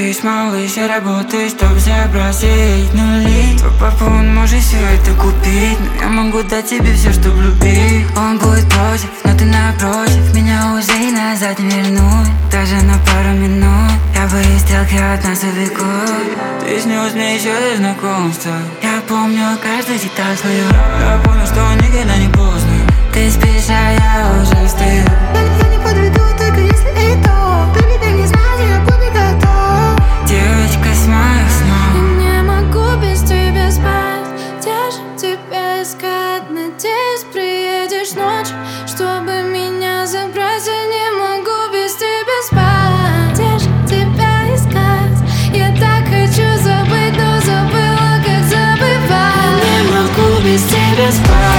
Малыш, малыш, я работаю, чтоб забросить нули. Твой папа, он может все это купить, но я могу дать тебе все, чтоб любить. Он будет против, но ты напротив, меня уже и назад не вернуть. Даже на пару минут я боюсь стрелки от нас увлекут. Ты снилась мне еще до знакомства, я помню каждую деталь свою. Я понял, что никогда не поздно. Ты спишь, а я уже стою. Я не подведу, только если и то. Baby, дай мне знать, я буду готов. Девочка с моих снов. Я не могу без тебя спать. Где же тебя искать? Надеюсь, приедешь ночью, чтобы меня забрать. Я не могу без тебя спать. Где же тебя искать? Я так хочу забыть, но забыла, как забывать. Я не могу без тебя спать.